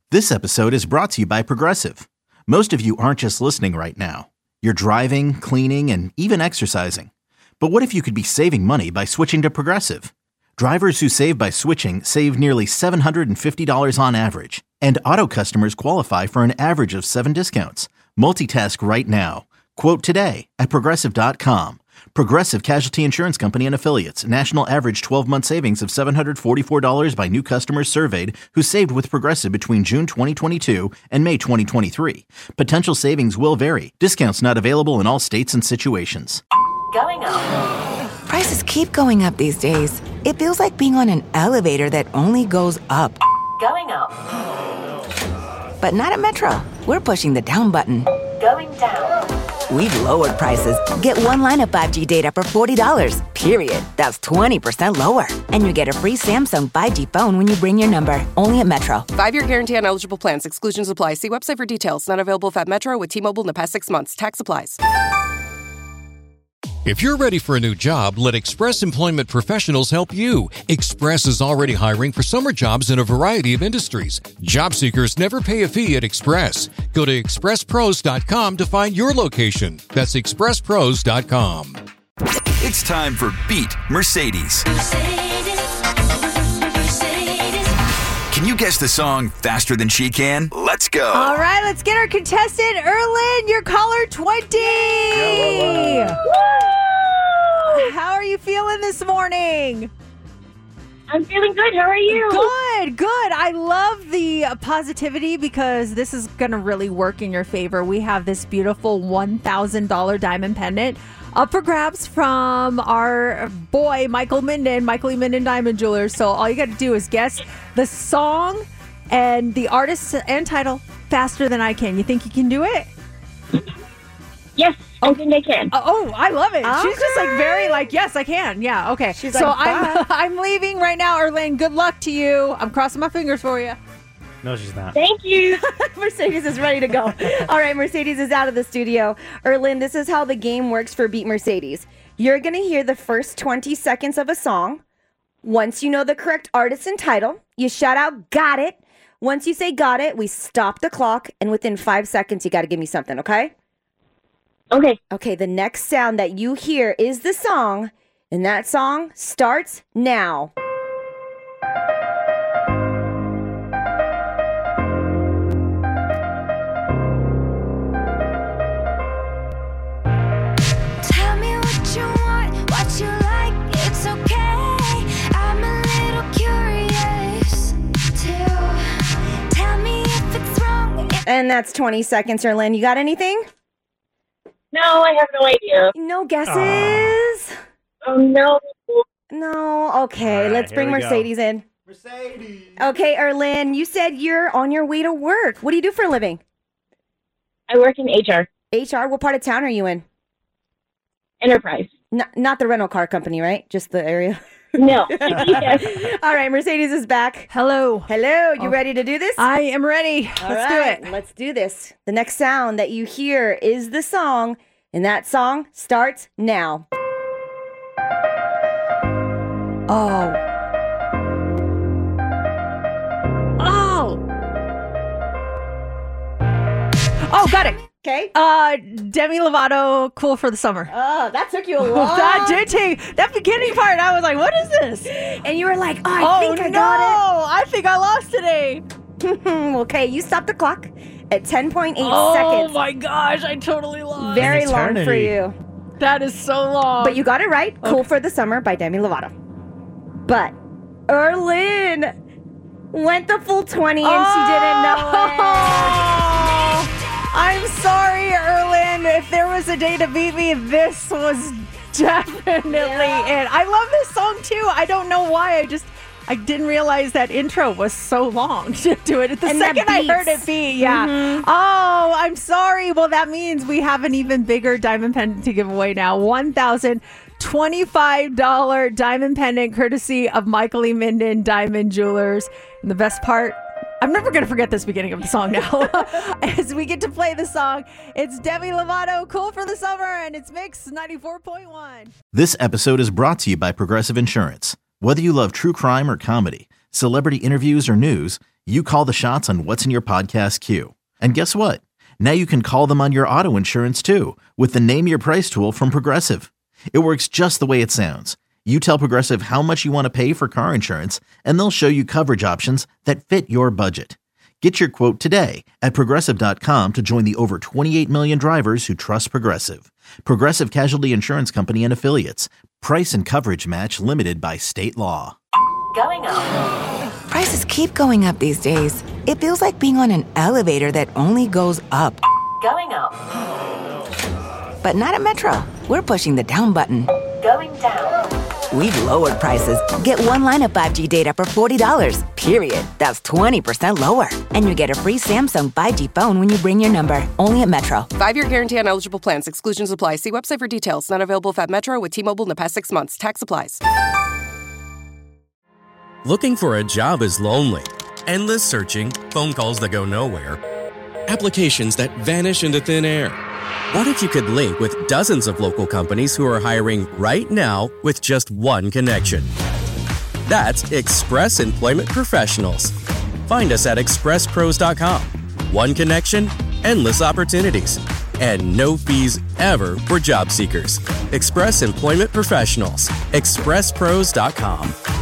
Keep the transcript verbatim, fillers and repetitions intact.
This episode is brought to you by Progressive. Most of you aren't just listening right now. You're driving, cleaning, and even exercising. But what if you could be saving money by switching to Progressive? Drivers who save by switching save nearly seven hundred fifty dollars on average. And auto customers qualify for an average of seven discounts. Multitask right now. Quote today at Progressive dot com. Progressive Casualty Insurance Company and Affiliates. National average twelve-month savings of seven hundred forty-four dollars by new customers surveyed who saved with Progressive between June twenty twenty-two and May twenty twenty-three. Potential savings will vary. Discounts not available in all states and situations. Going up. Prices keep going up these days. It feels like being on an elevator that only goes up. Going up. But not at Metro. We're pushing the down button. Going down. We've lowered prices. Get one line of five G data for forty dollars, period. That's twenty percent lower. And you get a free Samsung five G phone when you bring your number. Only at Metro. Five-year guarantee on eligible plans. Exclusions apply. See website for details. Not available at Metro with T-Mobile in the past six months. Tax applies. If you're ready for a new job, let Express Employment Professionals help you. Express is already hiring for summer jobs in a variety of industries. Job seekers never pay a fee at Express. Go to express pros dot com to find your location. That's express pros dot com. It's time for Beat Mercedes. Mercedes, Mercedes. Can you guess the song faster than she can? Let's go. All right, let's get our contestant, Erlyn, your caller twenty. How are you feeling this morning? I'm feeling good. How are you? Good, good. I love the positivity because this is going to really work in your favor. We have this beautiful one thousand dollars diamond pendant up for grabs from our boy, Michael Minden, Michael E. Minden Diamond Jewelers. So all you got to do is guess the song and the artist and title faster than I can. You think you can do it? Yes, I think I can. Oh, I love it. Okay. She's just like very like, yes, I can. Yeah, okay. She's so like, I'm I'm leaving right now, Erlyn. Good luck to you. I'm crossing my fingers for you. No, she's not. Thank you. Mercedes is ready to go. All right, Mercedes is out of the studio. Erlyn, this is how the game works for Beat Mercedes. You're going to hear the first twenty seconds of a song. Once you know the correct artist and title, you shout out, got it. Once you say got it, we stop the clock. And within five seconds, you got to give me something, okay? Okay. Okay, the next sound that you hear is the song, and that song starts now. Tell me what you want, what you like, it's okay. I'm a little curious too. Tell me if it's wrong. And that's twenty seconds, Erlyn. You got anything? No, I have no idea. No guesses? Oh, no. No? Okay, right, let's bring here we Mercedes go. in. Mercedes. Okay, Erlyn, you said you're on your way to work. What do you do for a living? I work in H R. H R? What part of town are you in? Enterprise. N- not the rental car company, right? Just the area? No. Yes. All right, Mercedes is back. Hello. Hello, you Oh. ready to do this? I am ready. All Let's right, do it. Let's do this. The next sound that you hear is the song, and that song starts now. Oh. Oh. Oh, got it. Okay. Uh, Demi Lovato, Cool for the Summer. Oh, that took you a long That did take, that beginning part, I was like, what is this? And you were like, oh, I oh, think I no, got I think I lost today. it. Okay, you stop the clock at ten point eight Oh seconds. my gosh, I totally lost. Very An long for eternity. you. That is so long. But you got it right. Cool for the Summer by Demi Lovato. But Erlyn went the full twenty and oh, she didn't know it. I'm sorry, Erlyn. If there was a day to beat me, this was definitely Yeah. it. I love this song too. I don't know why. I just I didn't realize that intro was so long to do it. The And the second I heard it beats. beat, yeah. Mhm. Oh, I'm sorry. Well, that means we have an even bigger diamond pendant to give away now. one thousand twenty-five dollars diamond pendant courtesy of Michael E. Minden Diamond Jewelers. And the best part, I'm never going to forget this beginning of the song now. As we get to play the song, it's Demi Lovato, Cool for the Summer, and it's Mix ninety-four point one. This episode is brought to you by Progressive Insurance. Whether you love true crime or comedy, celebrity interviews or news, You call the shots on what's in your podcast queue. And guess what? Now you can call them on your auto insurance too with the Name Your Price tool from Progressive. It works just the way it sounds. You tell Progressive how much you want to pay for car insurance, and they'll show you coverage options that fit your budget. Get your quote today at Progressive dot com to join the over twenty-eight million drivers who trust Progressive. Progressive Casualty Insurance Company and Affiliates. Price and coverage match limited by state law. Going up. Prices keep going up these days. It feels like being on an elevator that only goes up. Going up. But not at Metro. We're pushing the down button. Going down. We've lowered prices. Get one line of five G data for forty dollars, period. That's twenty percent lower. And you get a free Samsung five G phone when you bring your number. Only at Metro. Five-year guarantee on eligible plans. Exclusions apply. See website for details. Not available at Metro with T-Mobile in the past six months. Tax applies. Looking for a job is lonely. Endless searching, phone calls that go nowhere, applications that vanish into thin air. What if you could link with dozens of local companies who are hiring right now with just one connection? That's Express Employment Professionals. Find us at express pros dot com. One connection, endless opportunities, and no fees ever for job seekers. Express Employment Professionals. express pros dot com.